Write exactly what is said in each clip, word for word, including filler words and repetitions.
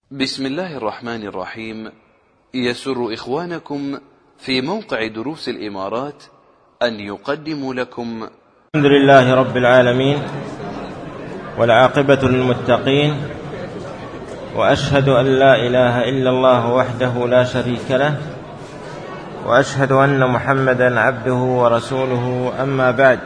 بسم الله الرحمن الرحيم. يسر إخوانكم في موقع دروس الإمارات أن يقدموا لكم الحمد لله رب العالمين والعاقبة للمتقين، وأشهد أن لا إله إلا الله وحده لا شريك له، وأشهد أن محمدا عبده ورسوله. أما بعد،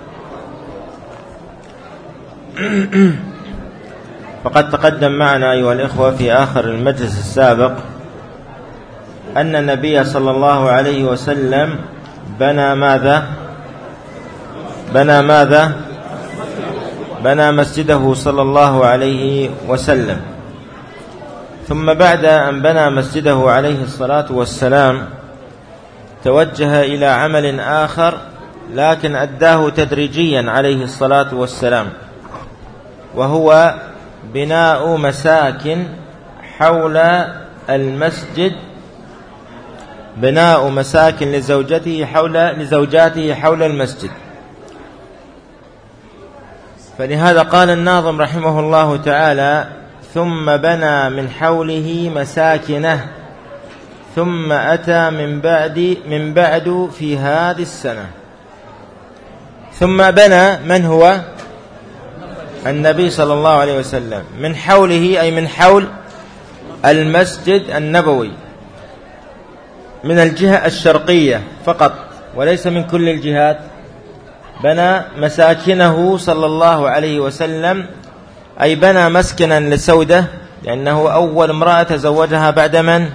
فقد تقدم معنا أيها الإخوة في آخر المجلس السابق أن النبي صلى الله عليه وسلم بنى ماذا؟ بنى ماذا؟ بنى مسجده صلى الله عليه وسلم. ثم بعد أن بنى مسجده عليه الصلاة والسلام توجه إلى عمل آخر، لكن أداه تدريجيا عليه الصلاة والسلام، وهو بناء مساكن حول المسجد، بناء مساكن لزوجته حول لزوجاته حول المسجد. فلهذا قال الناظم رحمه الله تعالى: ثم بنى من حوله مساكنه، ثم أتى من بعد من بعد في هذه السنة. ثم بنى من هو؟ النبي صلى الله عليه وسلم، من حوله أي من حول المسجد النبوي، من الجهة الشرقية فقط وليس من كل الجهات. بنى مساكنه صلى الله عليه وسلم، أي بنى مسكنا لسودة، لأنه أول امرأة تزوجها بعد من؟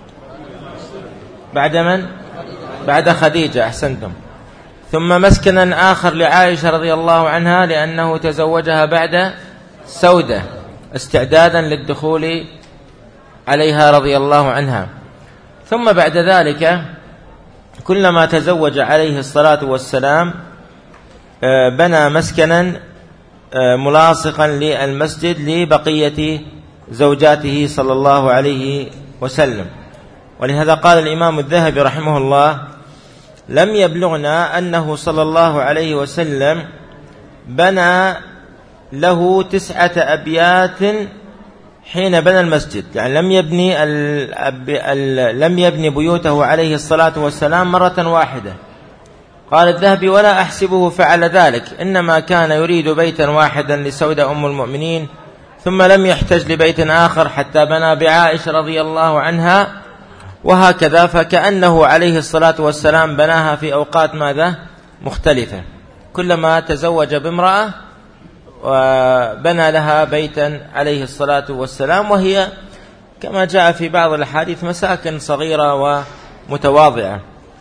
بعد من؟ بعد خديجة. أحسنتم. ثم مسكنا آخر لعائشة رضي الله عنها، لأنه تزوجها بعد سودة استعدادا للدخول عليها رضي الله عنها. ثم بعد ذلك كلما تزوج عليه الصلاة والسلام بنى مسكنا ملاصقا للمسجد لبقية زوجاته صلى الله عليه وسلم. ولهذا قال الإمام الذهبي رحمه الله: لم يبلغنا أنه صلى الله عليه وسلم بنى له تسعة أبيات حين بنى المسجد، يعني لم يبني لم يبني بيوته عليه الصلاة والسلام مرة واحدة. قال الذهبي: ولا أحسبه فعل ذلك، إنما كان يريد بيتا واحدا لسودة أم المؤمنين، ثم لم يحتج لبيت آخر حتى بنى بعائشة رضي الله عنها، وهكذا. فكأنه عليه الصلاة والسلام بناها في أوقات ماذا؟ مختلفة، كلما تزوج بامرأة وبنى لها بيتا عليه الصلاة والسلام، وهي كما جاء في بعض الحديث مساكن صغيرة ومتواضعة.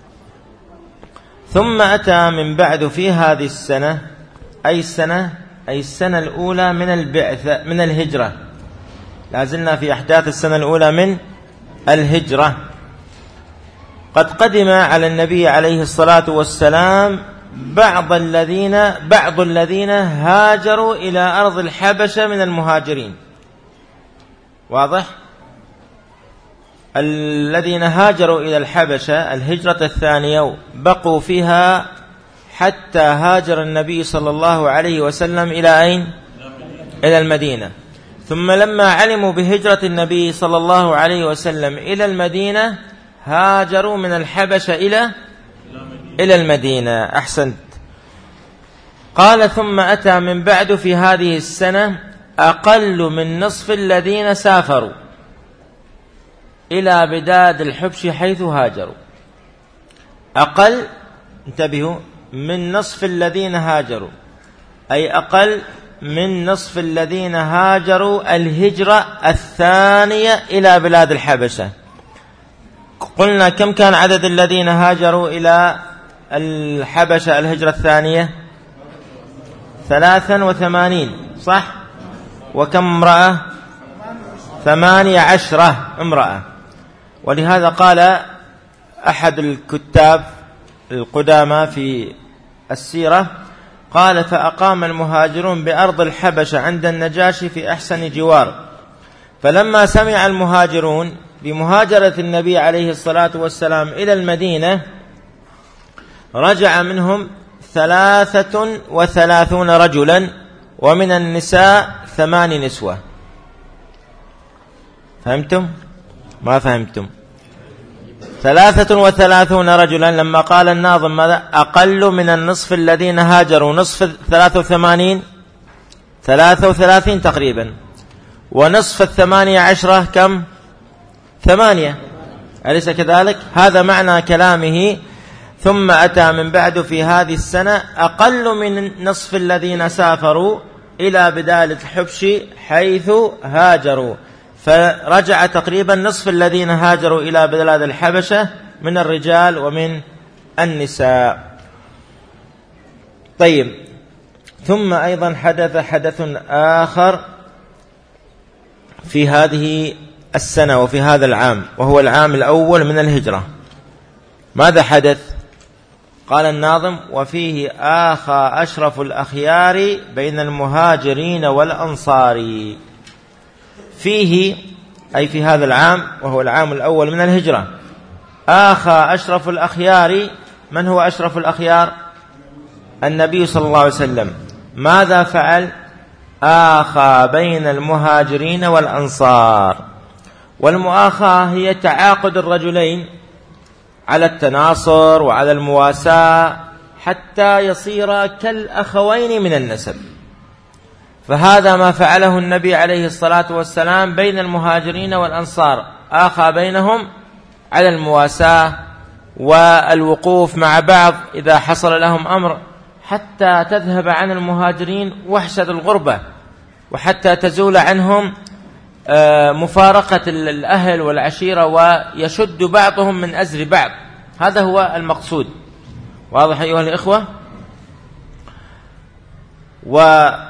ثم أتى من بعد في هذه السنة، أي السنة أي السنة الأولى من البعثة من الهجرة، لازلنا في أحداث السنة الأولى من الهجرة. قد قدم على النبي عليه الصلاة والسلام بعض الذين بعض الذين هاجروا إلى أرض الحبشة من المهاجرين. واضح؟ الذين هاجروا إلى الحبشة الهجرة الثانية بقوا فيها حتى هاجر النبي صلى الله عليه وسلم إلى أين؟ إلى المدينة. ثم لما علموا بهجرة النبي صلى الله عليه وسلم إلى المدينة هاجروا من الحبشة إلى إلى المدينة. أحسنت. قال: ثم أتى من بعد في هذه السنة أقل من نصف الذين سافروا إلى بلاد الحبش حيث هاجروا. أقل، انتبهوا، من نصف الذين هاجروا، أي أقل من نصف الذين هاجروا الهجرة الثانية إلى بلاد الحبشة. قلنا كم كان عدد الذين هاجروا إلى الحبشة الهجرة الثانية؟ ثلاثا وثمانين، صح؟ وكم امرأة؟ ثمانية عشرة امرأة. ولهذا قال أحد الكتاب القدامى في السيرة، قال: فأقام المهاجرون بأرض الحبشة عند النجاشي في أحسن جوار، فلما سمع المهاجرون بمهاجرة النبي عليه الصلاة والسلام إلى المدينة رجع منهم ثلاثة وثلاثون رجلا، ومن النساء ثمان نسوة. فهمتم؟ ما فهمتم؟ ثلاثة وثلاثون رجلا لما قال الناظم ماذا؟ أقل من النصف الذين هاجروا، نصف ثلاثة وثمانين ثلاثة وثلاثين تقريبا، ونصف الثمانية عشرة كم؟ ثمانية، أليس كذلك؟ هذا معنى كلامه. ثم أتى من بعد في هذه السنة أقل من نصف الذين سافروا إلى بلاد الحبش حيث هاجروا، فرجع تقريبا نصف الذين هاجروا إلى بلاد الحبشة من الرجال ومن النساء. طيب، ثم أيضا حدث حدث آخر في هذه السنة وفي هذا العام، وهو العام الأول من الهجرة. ماذا حدث؟ قال الناظم: وفيه آخى أشرف الأخيار بين المهاجرين والأنصار. فيه أي في هذا العام وهو العام الأول من الهجرة، آخى أشرف الأخيار. من هو أشرف الأخيار؟ النبي صلى الله عليه وسلم. ماذا فعل؟ آخى بين المهاجرين والأنصار. والمؤاخاة هي تعاقد الرجلين على التناصر وعلى المواساة حتى يصير كالأخوين من النسب. فهذا ما فعله النبي عليه الصلاة والسلام بين المهاجرين والأنصار، آخى بينهم على المواساة والوقوف مع بعض إذا حصل لهم أمر، حتى تذهب عن المهاجرين وحشة الغربة، وحتى تزول عنهم مفارقة الأهل والعشيرة، ويشد بعضهم من أزر بعض. هذا هو المقصود. واضح أيها الإخوة؟ ومن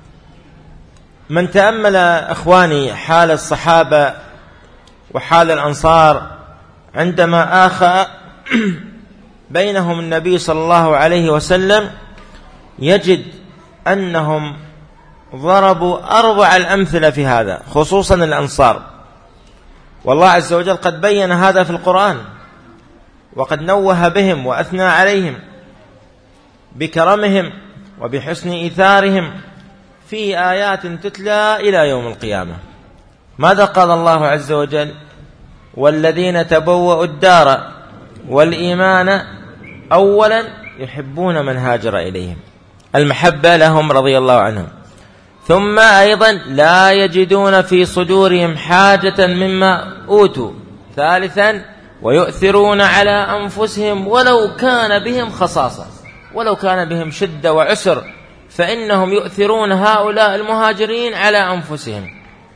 تأمل أخواني حال الصحابة وحال الأنصار عندما آخى بينهم النبي صلى الله عليه وسلم، يجد أنهم ضربوا أربع الأمثلة في هذا، خصوصا الأنصار. والله عز وجل قد بين هذا في القرآن، وقد نوه بهم وأثنى عليهم بكرمهم وبحسن إيثارهم في آيات تتلى إلى يوم القيامة. ماذا قال الله عز وجل؟ والذين تبوأوا الدار والإيمان أولا يحبون من هاجر إليهم، المحبة لهم رضي الله عنهم. ثم أيضا لا يجدون في صدورهم حاجة مما أوتوا. ثالثا ويؤثرون على أنفسهم ولو كان بهم خصاصة، ولو كان بهم شدة وعسر فإنهم يؤثرون هؤلاء المهاجرين على أنفسهم.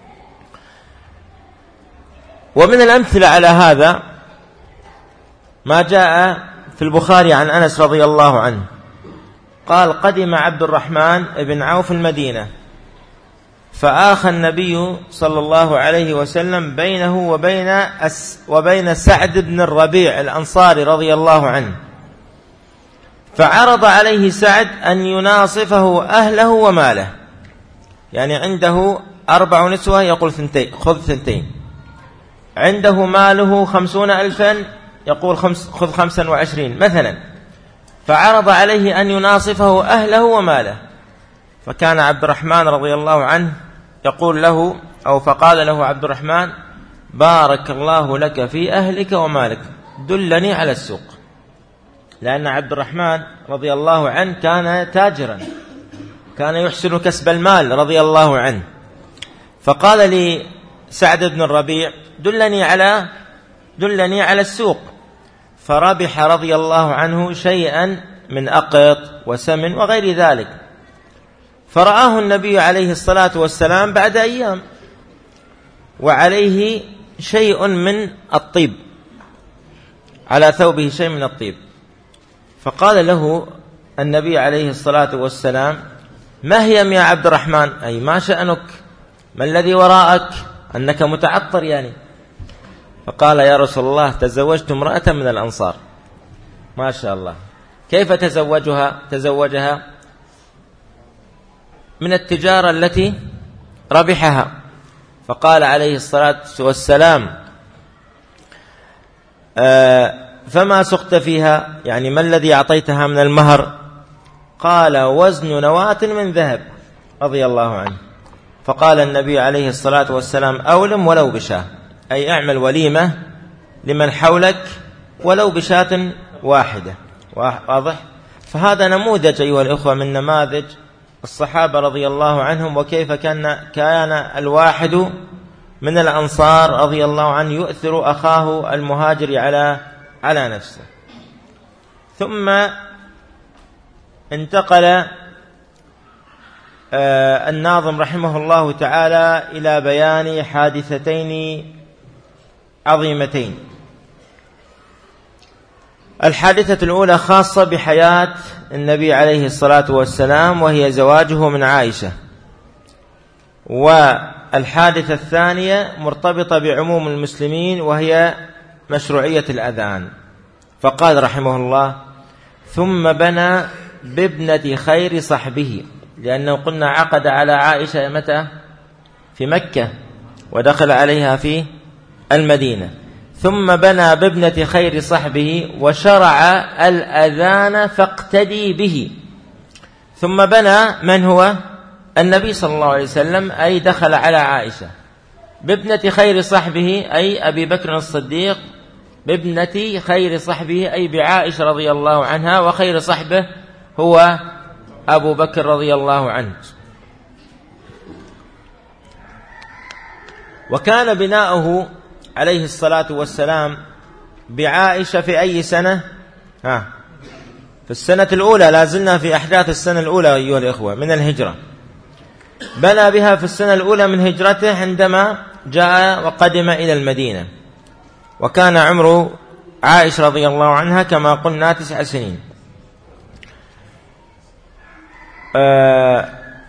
ومن الأمثلة على هذا ما جاء في البخاري عن أنس رضي الله عنه قال: قدم عبد الرحمن بن عوف المدينة، فآخى النبي صلى الله عليه وسلم بينه وبين أس وبين سعد بن الربيع الأنصاري رضي الله عنه، فعرض عليه سعد أن يناصفه أهله وماله. يعني عنده أربع نسوة يقول ثنتين، خذ ثنتين. عنده ماله خمسون ألفا يقول خمس خذ خمسا وعشرين مثلا. فعرض عليه أن يناصفه أهله وماله، فكان عبد الرحمن رضي الله عنه يقول له، أو فقال له عبد الرحمن: بارك الله لك في أهلك ومالك، دلني على السوق. لأن عبد الرحمن رضي الله عنه كان تاجرا، كان يحسن كسب المال رضي الله عنه. فقال لي سعد بن الربيع: دلني على دلني على السوق. فربح رضي الله عنه شيئا من أقط وسمن وغير ذلك. فرآه النبي عليه الصلاة والسلام بعد أيام وعليه شيء من الطيب، على ثوبه شيء من الطيب. فقال له النبي عليه الصلاة والسلام: ما هي يا عبد الرحمن؟ أي ما شأنك؟ ما الذي وراءك؟ أنك متعطر يعني. فقال: يا رسول الله، تزوجت امرأة من الأنصار. ما شاء الله. كيف تزوجها؟ تزوجها من التجارة التي ربحها. فقال عليه الصلاة والسلام: آه فما سقت فيها؟ يعني ما الذي أعطيتها من المهر؟ قال: وزن نواة من ذهب، رضي الله عنه. فقال النبي عليه الصلاة والسلام أولم ولو بشاة، أي اعمل وليمة لمن حولك ولو بشاة واحدة. واضح؟ فهذا نموذج أيها الأخوة من نماذج الصحابة رضي الله عنهم، وكيف كان كان الواحد من الأنصار رضي الله عنه يؤثر أخاه المهاجر على على نفسه. ثم انتقل الناظم رحمه الله تعالى إلى بيان حادثتين عظيمتين. الحادثة الأولى خاصة بحياة النبي عليه الصلاة والسلام، وهي زواجه من عائشة، والحادثة الثانية مرتبطة بعموم المسلمين، وهي مشروعية الأذان. فقال رحمه الله: ثم بنى بابنة خير صحبه، لأنه قلنا عقد على عائشة متى؟ في مكة، ودخل عليها في المدينة. ثم بنى بابنة خير صحبه وشرع الأذان فاقتدي به. ثم بنى من هو؟ النبي صلى الله عليه وسلم، أي دخل على عائشة. بابنة خير صحبه أي أبي بكر الصديق، بابنة خير صحبه أي بعائشة رضي الله عنها، وخير صحبه هو أبو بكر رضي الله عنه. وكان بناؤه عليه الصلاة والسلام بعائشة في أي سنة؟ ها في السنة الأولى، لازلنا في أحداث السنة الأولى أيها الإخوة من الهجرة. بنى بها في السنة الأولى من هجرته عندما جاء وقدم إلى المدينة، وكان عمر عائشة رضي الله عنها كما قلنا تسع سنين. آه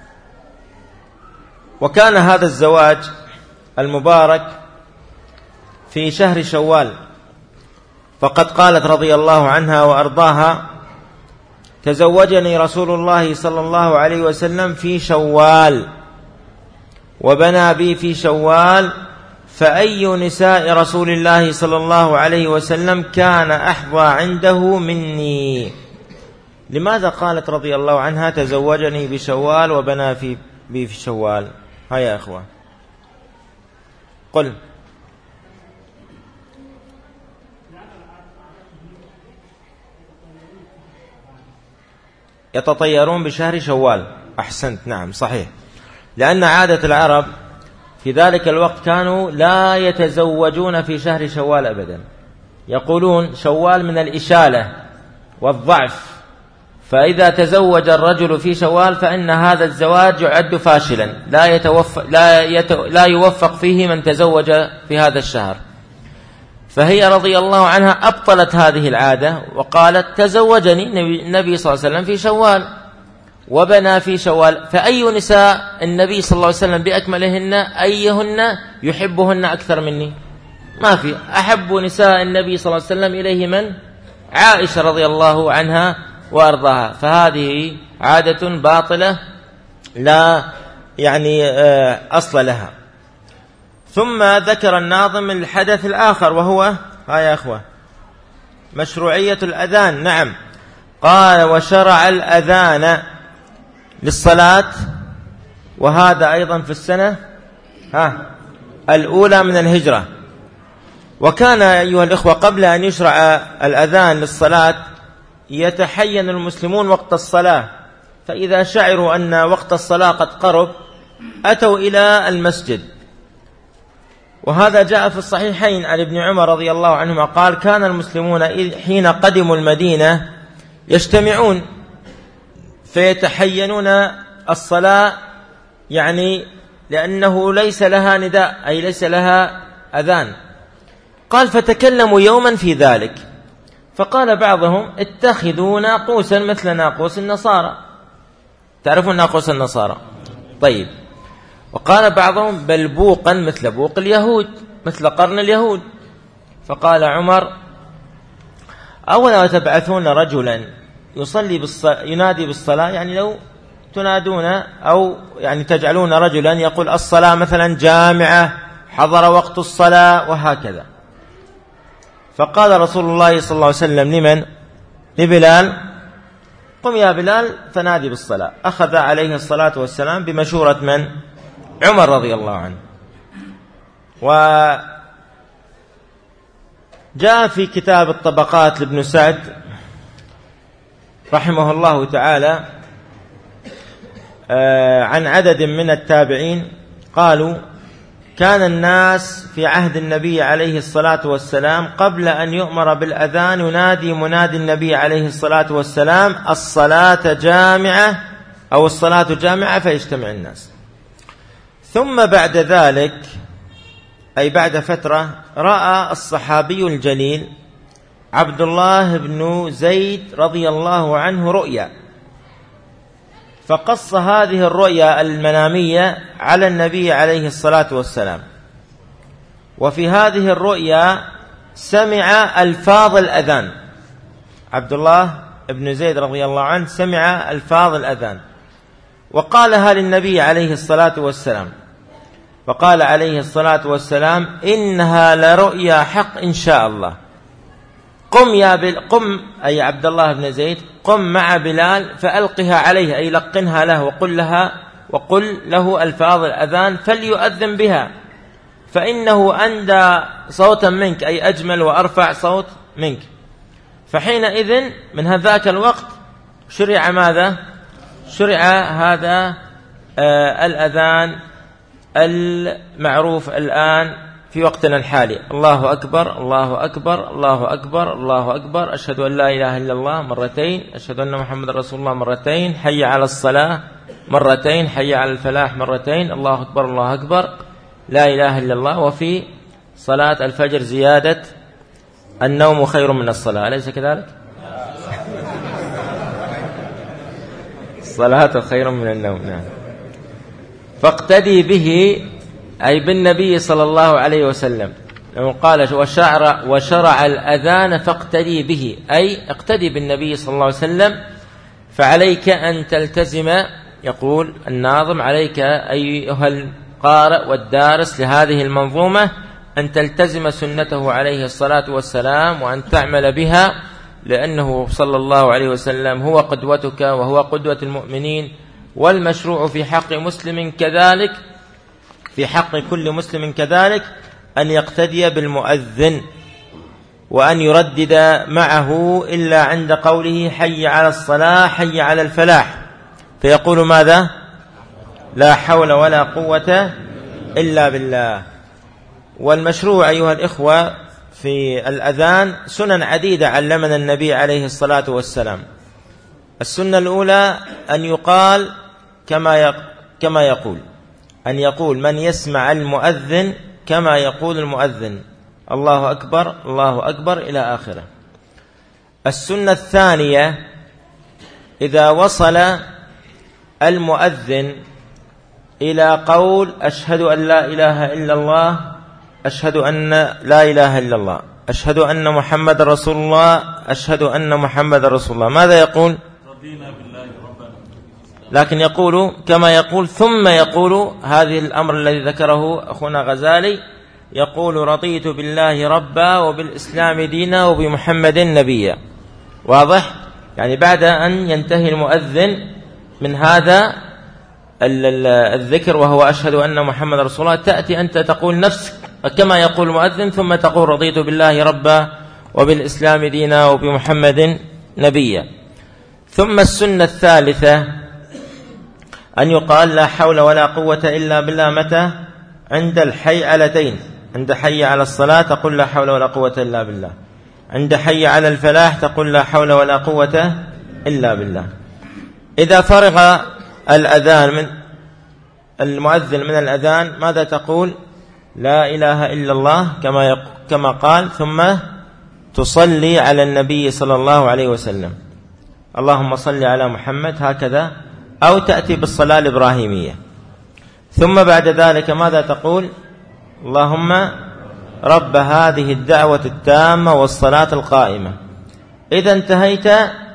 وكان هذا الزواج المبارك في شهر شوال، فقد قالت رضي الله عنها وأرضاها: تزوجني رسول الله صلى الله عليه وسلم في شوال وبنى بي في شوال، فأي نساء رسول الله صلى الله عليه وسلم كان أحظى عنده مني. لماذا قالت رضي الله عنها تزوجني بشوال وبنى في بي في شوال؟ هيا يا أخوة قل. يتطيرون بشهر شوال. أحسنت، نعم صحيح، لأن عادة العرب في ذلك الوقت كانوا لا يتزوجون في شهر شوال أبدا، يقولون شوال من الإشالة والضعف، فإذا تزوج الرجل في شوال فإن هذا الزواج يعد فاشلا، لا يتوفق لا, يت... لا يوفق فيه من تزوج في هذا الشهر. فهي رضي الله عنها أبطلت هذه العادة وقالت تزوجني النبي صلى الله عليه وسلم في شوال وبنى في شوال، فأي نساء النبي صلى الله عليه وسلم بأكملهن أيهن يحبهن أكثر مني؟ ما في. أحب نساء النبي صلى الله عليه وسلم إليه من؟ عائشة رضي الله عنها وأرضاها. فهذه عادة باطلة لا يعني أصل لها. ثم ذكر الناظم الحدث الآخر، وهو ها يا أخوة مشروعية الأذان. نعم، قال وشرع الأذان للصلاة، وهذا أيضا في السنة ها الأولى من الهجرة. وكان أيها الإخوة قبل أن يشرع الأذان للصلاة يتحين المسلمون وقت الصلاة، فإذا شعروا أن وقت الصلاة قد قرب أتوا إلى المسجد. وهذا جاء في الصحيحين عن ابن عمر رضي الله عنهما قال: كان المسلمون حين قدموا المدينة يجتمعون فيتحينون الصلاة، يعني لأنه ليس لها نداء، أي ليس لها أذان. قال: فتكلموا يوما في ذلك، فقال بعضهم: اتخذوا ناقوسا مثل ناقوس النصارى. تعرفون ناقوس النصارى؟ طيب. وقال بعضهم: بل بوقا مثل بوق اليهود، مثل قرن اليهود. فقال عمر: أولا تبعثون رجلا يصلي بالصلاة ينادي بالصلاة، يعني لو تنادون أو يعني تجعلون رجلا يقول الصلاة مثلا جامعة، حضر وقت الصلاة، وهكذا. فقال رسول الله صلى الله عليه وسلم لمن؟ لبلال: قم يا بلال فنادي بالصلاة. أخذ عليه الصلاة والسلام بمشورة من؟ عمر رضي الله عنه. وجاء في كتاب الطبقات لابن سعد رحمه الله تعالى عن عدد من التابعين قالوا: كان الناس في عهد النبي عليه الصلاة والسلام قبل أن يؤمر بالأذان ينادي منادي النبي عليه الصلاة والسلام: الصلاة جامعة، أو الصلاة جامعة، فيجتمع الناس. ثم بعد ذلك، أي بعد فترة، رأى الصحابي الجليل عبد الله بن زيد رضي الله عنه رؤيا، فقص هذه الرؤيا المنامية على النبي عليه الصلاة والسلام. وفي هذه الرؤيا سمع ألفاظ الأذان، عبد الله بن زيد رضي الله عنه سمع ألفاظ الأذان وقالها للنبي عليه الصلاة والسلام، فقال عليه الصلاة والسلام: إنها لرؤيا حق إن شاء الله، قم يا بل قم أي عبد الله بن زيد، قم مع بلال فألقها عليه، أي لقنها له وقل لها وقل له ألفاظ الأذان فليؤذن بها، فإنه أندى صوتا منك، أي أجمل وأرفع صوت منك. فحينئذ من هذاك الوقت شرع ماذا؟ شرع هذا آه الأذان المعروف الآن في وقتنا الحالي: الله أكبر الله أكبر الله أكبر الله أكبر، أشهد أن لا إله إلا الله مرتين، أشهد أن محمد رسول الله مرتين، حي على الصلاة مرتين، حي على الفلاح مرتين، الله أكبر الله أكبر، لا إله إلا الله. وفي صلاة الفجر زيادة: النوم خير من الصلاة، أليس كذلك؟ الصلاة خير من النوم. نعم. فاقتدي به، أي بالنبي صلى الله عليه وسلم، لما قال وشرع, وشرع الأذان فاقتدي به، أي اقتدي بالنبي صلى الله عليه وسلم. فعليك أن تلتزم، يقول الناظم: عليك أيها القارئ والدارس لهذه المنظومة أن تلتزم سنته عليه الصلاة والسلام وأن تعمل بها، لأنه صلى الله عليه وسلم هو قدوتك وهو قدوة المؤمنين. والمشروع في حق مسلم كذلك، في حق كل مسلم كذلك، أن يقتدي بالمؤذن وأن يردد معه إلا عند قوله حي على الصلاة حي على الفلاح، فيقول ماذا؟ لا حول ولا قوة إلا بالله. والمشروع أيها الإخوة في الأذان سنن عديدة علمنا النبي عليه الصلاة والسلام. السنة الأولى أن يقال كما كما يقول، أن يقول من يسمع المؤذن كما يقول المؤذن: الله أكبر الله أكبر إلى آخره. السنة الثانية: إذا وصل المؤذن إلى قول أشهد أن لا إله إلا الله، أشهد أن لا إله إلا الله، أشهد أن محمد رسول الله، أشهد أن محمد رسول الله، ماذا يقول؟ رضينا بالله ربنا. لكن يقول كما يقول، ثم يقول هذه الأمر الذي ذكره أخونا غزالي، يقول: رضيت بالله ربا وبالإسلام دينا وبمحمد نبيا. واضح؟ يعني بعد أن ينتهي المؤذن من هذا الذكر وهو أشهد أن محمد رسول الله، تأتي أنت تقول نفسك كما يقول المؤذن، ثم تقول: رضيت بالله ربا وبالإسلام دينا وبمحمد نبيا. ثم السنة الثالثة أن يقال: لا حول ولا قوة إلا بالله، متى؟ عند الحيئلتين، عند حي على الصلاة تقول: لا حول ولا قوة إلا بالله، عند حي على الفلاح تقول: لا حول ولا قوة إلا بالله. إذا فرغ الأذان من المؤذن من الأذان ماذا تقول؟ لا إله إلا الله كما كما قال، ثم تصلي على النبي صلى الله عليه وسلم: اللهم صل على محمد، هكذا، أو تأتي بالصلاة الإبراهيمية. ثم بعد ذلك ماذا تقول؟ اللهم رب هذه الدعوة التامة والصلاة القائمة. إذا انتهيت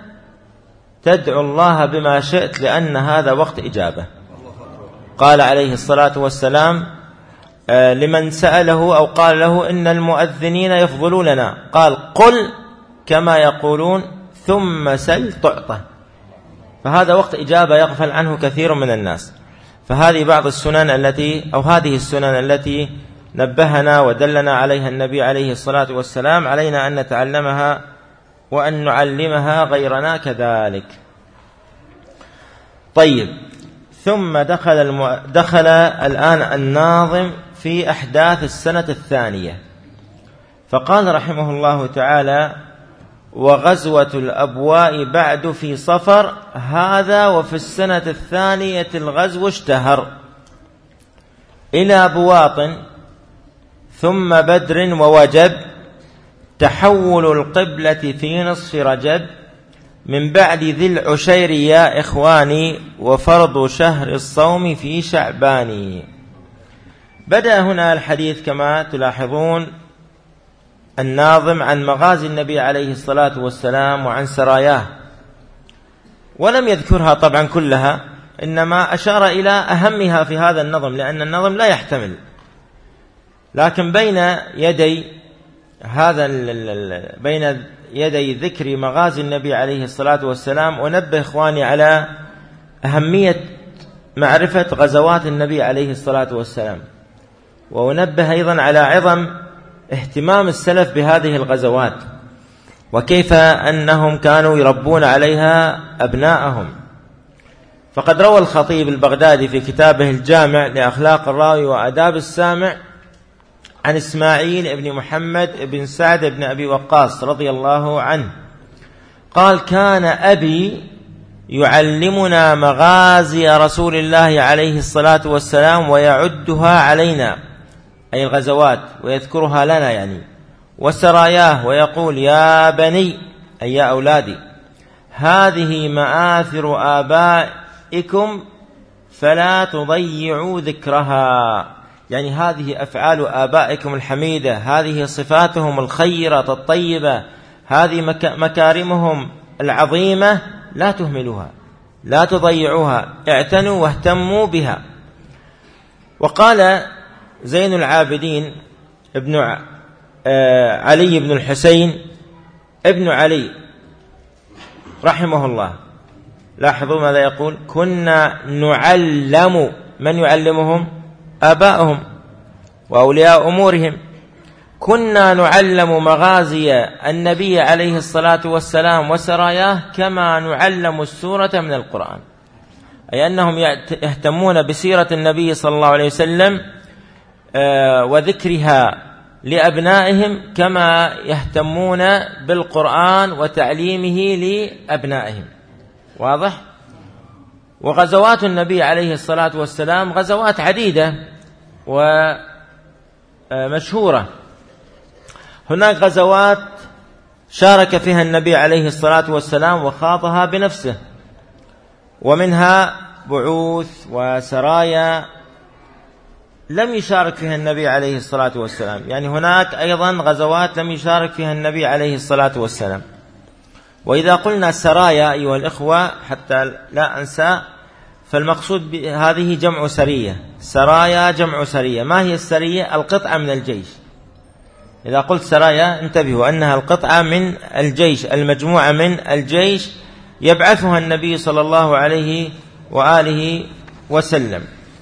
تدعو الله بما شئت، لأن هذا وقت إجابة. قال عليه الصلاة والسلام لمن سأله أو قال له: إن المؤذنين يفضلوننا، قال: قل كما يقولون ثم سل تعطى. فهذا وقت إجابة يغفل عنه كثير من الناس. فهذه بعض السنن التي أو هذه السنن التي نبهنا ودلنا عليها النبي عليه الصلاة والسلام، علينا أن نتعلمها وأن نعلمها غيرنا كذلك. طيب، ثم دخل, الم... دخل الآن الناظم في أحداث السنة الثانية، فقال رحمه الله تعالى: وغزوة الأبواء بعد في صفر، هذا وفي السنة الثانية الغزو اشتهر إلى بواط ثم بدر ووجب، تحول القبلة في نصف رجب، من بعد ذي العشير يا إخواني، وفرض شهر الصوم في شعبان. بدأ هنا الحديث كما تلاحظون الناظم عن مغازي النبي عليه الصلاة والسلام وعن سراياه، ولم يذكرها طبعا كلها، إنما أشار إلى أهمها في هذا النظم، لأن النظم لا يحتمل. لكن بين يدي هذا بين يدي ذكر مغازي النبي عليه الصلاة والسلام أنبه إخواني على أهمية معرفة غزوات النبي عليه الصلاة والسلام، وأنبه أيضا على عظم اهتمام السلف بهذه الغزوات، وكيف أنهم كانوا يربون عليها أبناءهم. فقد روى الخطيب البغدادي في كتابه الجامع لأخلاق الراوي وآداب السامع عن إسماعيل بن محمد بن سعد بن أبي وقاص رضي الله عنه قال: كان أبي يعلمنا مغازي رسول الله عليه الصلاة والسلام ويعدها علينا، أي الغزوات، ويذكرها لنا يعني، وسراياه، ويقول: يا بني، أي يا أولادي، هذه مآثر آبائكم فلا تضيعوا ذكرها، يعني هذه أفعال آبائكم الحميدة، هذه صفاتهم الخيرة الطيبة، هذه مكارمهم العظيمة، لا تهملوها، لا تضيعوها، اعتنوا واهتموا بها. وقال زين العابدين ابن علي بن الحسين ابن علي رحمه الله، لاحظوا ماذا يقول: كنا نعلم، من يعلمهم؟ آباءهم وأولياء أمورهم. كنا نعلم مغازي النبي عليه الصلاة والسلام وسراياه كما نعلم السورة من القرآن، أي أنهم يهتمون بسيرة النبي صلى الله عليه وسلم وذكرها لأبنائهم كما يهتمون بالقرآن وتعليمه لأبنائهم. واضح؟ وغزوات النبي عليه الصلاة والسلام غزوات عديدة ومشهورة. هناك غزوات شارك فيها النبي عليه الصلاة والسلام وخاضها بنفسه، ومنها بعوث وسرايا لم يشارك فيها النبي عليه الصلاة والسلام، يعني هناك أيضا غزوات لم يشارك فيها النبي عليه الصلاة والسلام. وإذا قلنا سرايا أيها الإخوة حتى لا أنسى، فالمقصود هذه جمع سرية، سرايا جمع سرية. ما هي السرية؟ القطعة من الجيش. إذا قلت سرايا انتبهوا أنها القطعة من الجيش، المجموعة من الجيش يبعثها النبي صلى الله عليه وآله وسلم.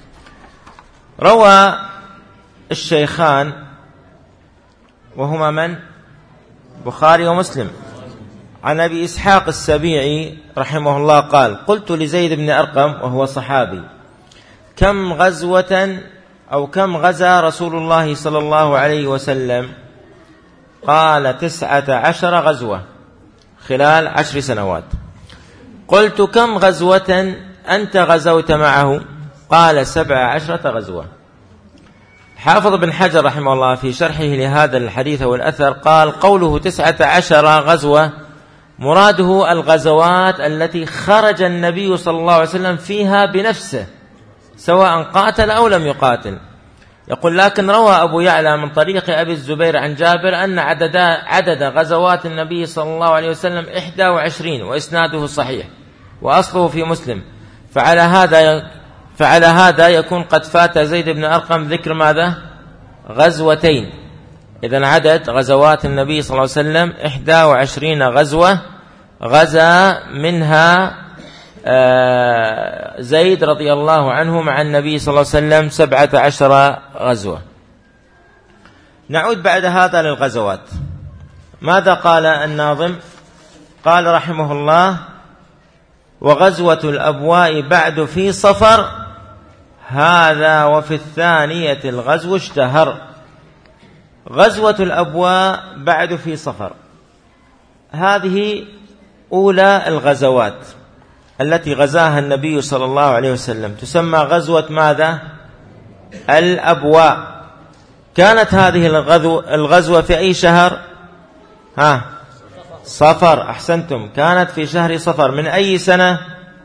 روى الشيخان وهما من؟ بخاري ومسلم، عن أبي إسحاق السبيعي رحمه الله قال: قلت لزيد بن أرقم وهو صحابي: كم غزوة أو كم غزا رسول الله صلى الله عليه وسلم؟ قال: تسعة عشر غزوة خلال عشر سنوات. قلت: كم غزوة أنت غزوت معه؟ قال: سبع عشرة غزوة. حافظ بن حجر رحمه الله في شرحه لهذا الحديث والأثر قال: قوله تسعة عشر غزوة مراده الغزوات التي خرج النبي صلى الله عليه وسلم فيها بنفسه، سواء قاتل أو لم يقاتل. يقول: لكن روى أبو يعلى من طريق أبي الزبير عن جابر أن عدد, عدد غزوات النبي صلى الله عليه وسلم إحدى وعشرين، وإسناده صحيح وأصله في مسلم. فعلى هذا فعلى هذا يكون قد فات زيد بن أرقم ذكر ماذا؟ غزوتين. إذن عدد غزوات النبي صلى الله عليه وسلم إحدى وعشرين غزوة، غزا منها زيد رضي الله عنه مع النبي صلى الله عليه وسلم سبعة عشر غزوة. نعود بعد هذا للغزوات. ماذا قال الناظم؟ قال رحمه الله: وغزوة الأبواء بعد في صفر، هذا وفي الثانية الغزو اشتهر. غزوة الأبواء بعد في صفر، هذه أولى الغزوات التي غزاها النبي صلى الله عليه وسلم، تسمى غزوة ماذا؟ الأبواء. كانت هذه الغزو الغزوة في أي شهر؟ ها صفر، أحسنتم، كانت في شهر صفر. من أي سنة؟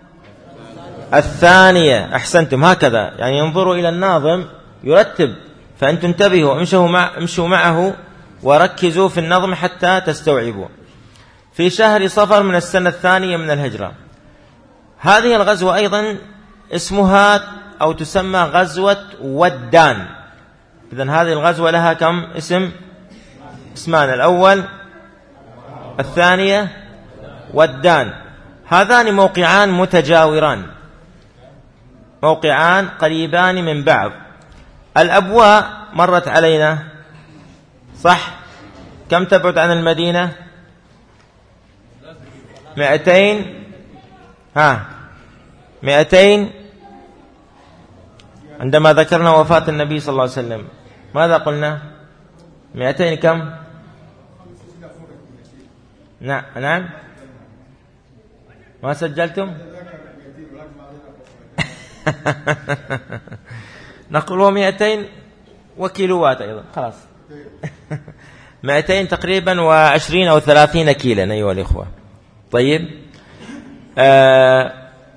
الثانية، أحسنتم. هكذا يعني ينظروا إلى الناظم يرتب، فأنتم انتبهوا، امشوا, مع امشوا معه وركزوا في النظم حتى تستوعبوا. في شهر صفر من السنة الثانية من الهجرة. هذه الغزوة أيضا اسمها أو تسمى غزوة ودان. إذن هذه الغزوة لها كم اسم؟ اسمان: الأول، الثانية، ودان. هذان موقعان متجاوران، موقعان قريبان من بعض. الأبواء مرت علينا، صح؟ كم تبعد عن المدينة؟ مئتين ها مئتين عندما ذكرنا وفاة النبي صلى الله عليه وسلم ماذا قلنا؟ مئتين كم؟ نعم نعم ما سجلتم؟ نقول مئتين وكيلوات أيضا، خلاص. مئتين تقريبا وعشرين أو ثلاثين كيلا أيها الإخوة. طيب، آه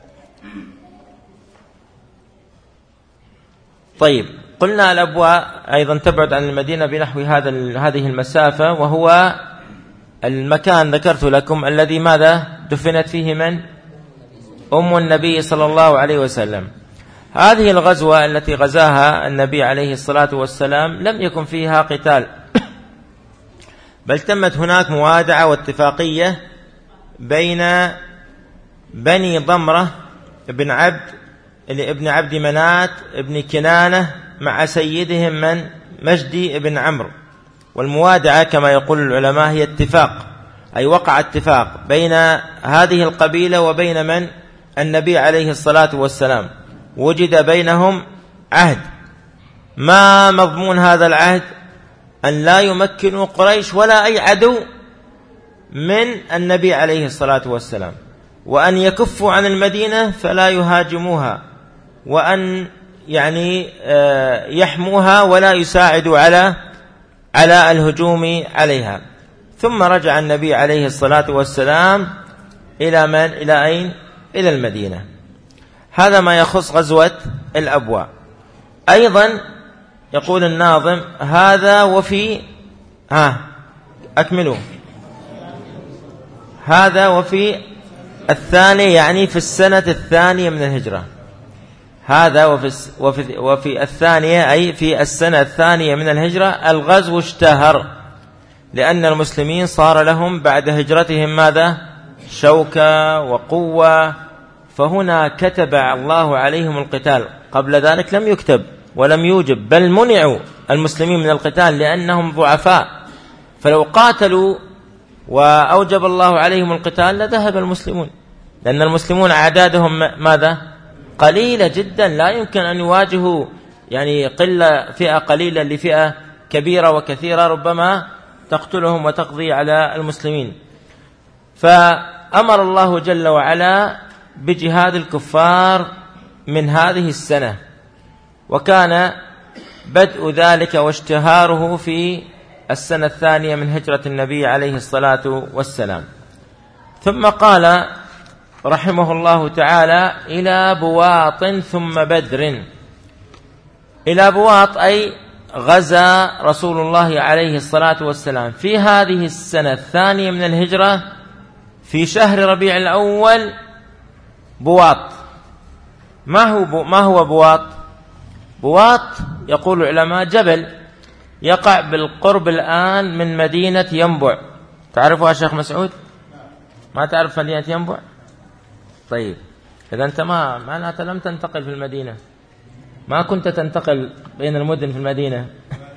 طيب قلنا الأبواء أيضا تبعد عن المدينة بنحو هذا هذه المسافة، وهو المكان ذكرت لكم الذي ماذا دفنت فيه من؟ أم النبي صلى الله عليه وسلم. هذه الغزوة التي غزاها النبي عليه الصلاة والسلام لم يكن فيها قتال، بل تمت هناك موادعة واتفاقية بين بني ضمرة ابن عبد ابن عبد منات ابن كنانة مع سيدهم من مجدي ابن عمرو. والموادعة كما يقول العلماء هي اتفاق، أي وقع اتفاق بين هذه القبيلة وبين من؟ النبي عليه الصلاة والسلام. وجد بينهم عهد. ما مضمون هذا العهد؟ أن لا يمكنوا قريش ولا أي عدو من النبي عليه الصلاة والسلام، وأن يكفوا عن المدينة فلا يهاجموها، وأن يعني يحموها ولا يساعدوا على على الهجوم عليها. ثم رجع النبي عليه الصلاة والسلام إلى من؟ إلى أين؟ إلى المدينة. هذا ما يخص غزوة الأبواء. أيضا يقول الناظم: هذا وفي ها أكملوا هذا وفي الثانية، يعني في السنة الثانية من الهجرة. هذا وفي, وفي, وفي الثانية أي في السنة الثانية من الهجرة الغزو اشتهر، لأن المسلمين صار لهم بعد هجرتهم ماذا؟ شوكة وقوة، فهنا كتب الله عليهم القتال. قبل ذلك لم يكتب ولم يوجب، بل منعوا المسلمين من القتال لأنهم ضعفاء، فلو قاتلوا وأوجب الله عليهم القتال لذهب المسلمون، لأن المسلمون أعدادهم ماذا؟ قليلة جدا، لا يمكن أن يواجهوا يعني قلة فئة قليلة لفئة كبيرة وكثيرة ربما تقتلهم وتقضي على المسلمين. فأمر الله جل وعلا بجهاد الكفار من هذه السنة، وكان بدء ذلك واشتهاره في السنة الثانية من هجرة النبي عليه الصلاة والسلام. ثم قال رحمه الله تعالى: إلى بواط ثم بدر. إلى بواط أي غزا رسول الله عليه الصلاة والسلام في هذه السنة الثانية من الهجرة في شهر ربيع الأول بواط. ما هو بو ما هو بواط؟ بواط يقول العلماء جبل يقع بالقرب الآن من مدينة ينبع. تعرفها شيخ مسعود؟ ما تعرف مدينة ينبع؟ طيب، إذا أنت ما معناته لم تنتقل في المدينة، ما كنت تنتقل بين المدن في المدينة.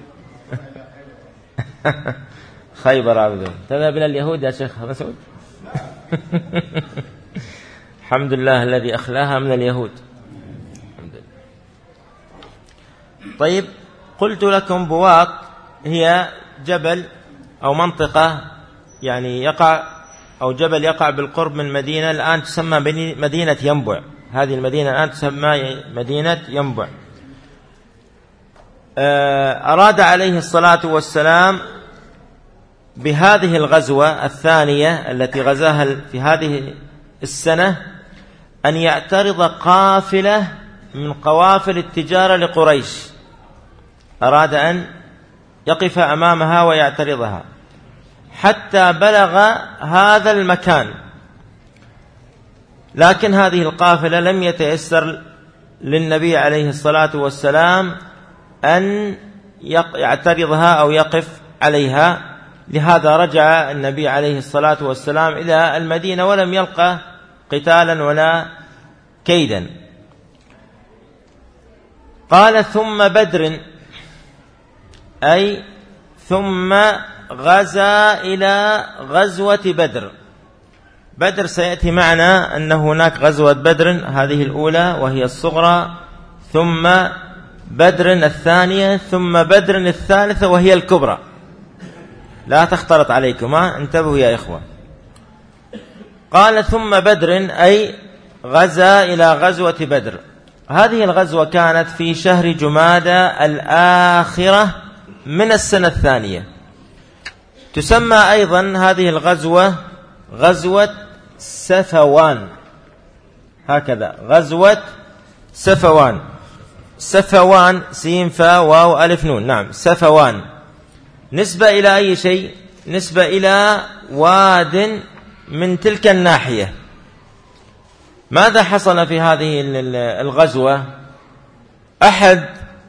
خيبر عبدون تذهب إلى اليهود يا شيخ مسعود. الحمد لله الذي أخلاها من اليهود. الحمد لله. طيب، قلت لكم بواط هي جبل أو منطقة يعني يقع أو جبل يقع بالقرب من مدينة الآن تسمى مدينة ينبع. هذه المدينة الآن تسمى مدينة ينبع. أراد عليه الصلاة والسلام بهذه الغزوة الثانية التي غزاها في هذه السنة أن يعترض قافلة من قوافل التجارة لقريش، أراد أن يقف أمامها ويعترضها حتى بلغ هذا المكان، لكن هذه القافلة لم يتيسر للنبي عليه الصلاة والسلام أن يعترضها أو يقف عليها، لهذا رجع النبي عليه الصلاة والسلام إلى المدينة ولم يلقى قتالا ولا كيدا. قال ثم بدر، أي ثم غزا إلى غزوة بدر. بدر سيأتي معنا أن هناك غزوة بدر هذه الأولى وهي الصغرى، ثم بدر الثانية، ثم بدر الثالثة وهي الكبرى. لا تختلط عليكم، انتبهوا يا إخوة. قال ثم بدر، أي غزا إلى غزوة بدر. هذه الغزوة كانت في شهر جمادى الآخرة من السنة الثانية. تسمى أيضا هذه الغزوة غزوة سفوان، هكذا غزوة سفوان. سفوان سين فا واو ألف نون، نعم سفوان. نسبة إلى أي شيء؟ نسبة إلى واد من تلك الناحية. ماذا حصل في هذه الغزوة؟ أحد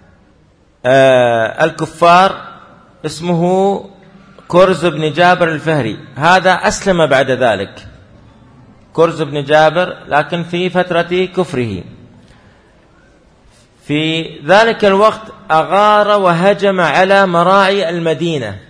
الكفار اسمه كرز بن جابر الفهري، هذا أسلم بعد ذلك، كرز بن جابر، لكن في فترة كفره. في ذلك الوقت أغار وهجم على مراعي المدينة،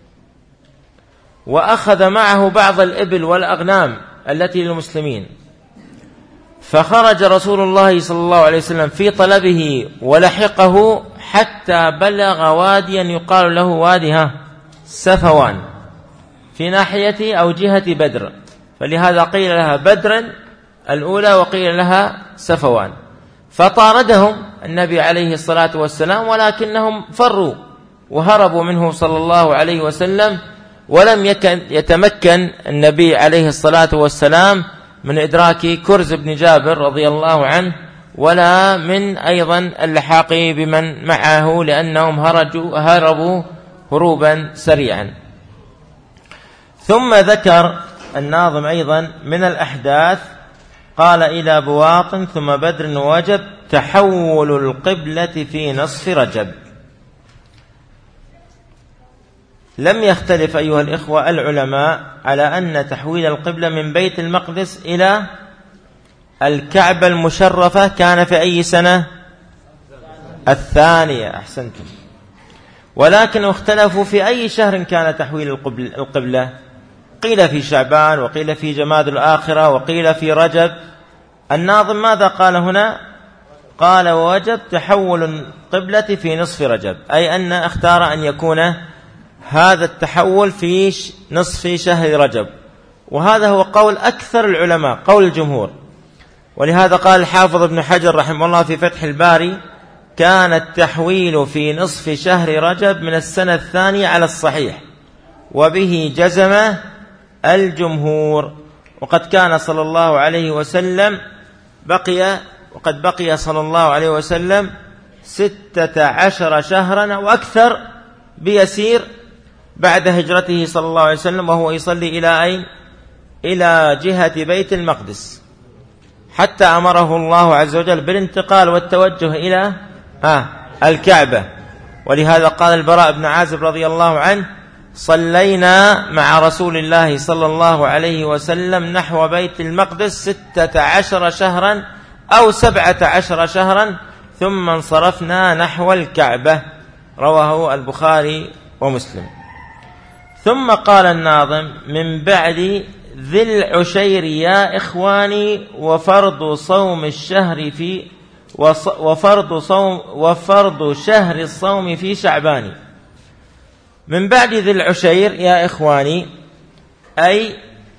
وأخذ معه بعض الإبل والأغنام التي للمسلمين، فخرج رسول الله صلى الله عليه وسلم في طلبه ولحقه حتى بلغ واديا يقال له وادي سفوان في ناحية أو جهة بدر، فلهذا قيل لها بدر الأولى وقيل لها سفوان. فطاردهم النبي عليه الصلاة والسلام، ولكنهم فروا وهربوا منه صلى الله عليه وسلم، ولم يكن يتمكن النبي عليه الصلاة والسلام من إدراك كرز بن جابر رضي الله عنه، ولا من أيضا اللحاق بمن معه، لأنهم هرجوا هربوا هروبا سريعا. ثم ذكر الناظم أيضا من الأحداث، قال إلى بواط ثم بدر وجب تحول القبلة في نصف رجب. لم يختلف أيها الإخوة العلماء على أن تحويل القبلة من بيت المقدس إلى الكعبة المشرفة كان في أي سنة؟ الثانية، أحسنتم. ولكن اختلفوا في أي شهر كان تحويل القبلة، قيل في شعبان وقيل في جماد الآخرة وقيل في رجب. الناظم ماذا قال هنا؟ قال وجب تحول القبلة في نصف رجب، أي أن اختار أن يكون هذا التحول في نصف شهر رجب، وهذا هو قول أكثر العلماء، قول الجمهور. ولهذا قال الحافظ ابن حجر رحمه الله في فتح الباري كان التحويل في نصف شهر رجب من السنة الثانية على الصحيح، وبه جزم الجمهور. وقد كان صلى الله عليه وسلم بقي وقد بقي صلى الله عليه وسلم ستة عشر شهرا وأكثر بيسير بعد هجرته صلى الله عليه وسلم، وهو يصلي إلى أين؟ إلى جهة بيت المقدس، حتى أمره الله عز وجل بالانتقال والتوجه إلى آه الكعبة. ولهذا قال البراء بن عازب رضي الله عنه صلينا مع رسول الله صلى الله عليه وسلم نحو بيت المقدس ستة عشر شهرا أو سبعة عشر شهرا ثم انصرفنا نحو الكعبة. رواه البخاري ومسلم. ثم قال الناظم: من بعد ذي العشير يا إخواني وفرض صوم الشهر في وفرض صوم وفرض شهر الصوم في شعبان. من بعد ذي العشير يا إخواني، أي